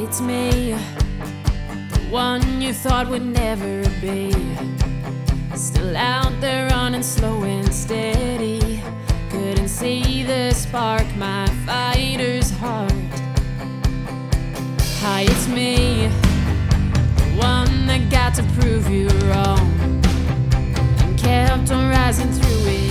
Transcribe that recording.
it's me, the one you thought would never be. Still out there running slow and steady. Couldn't see the spark, my fighter's heart. Hi, it's me, the one that got to prove you wrong and kept on rising through it.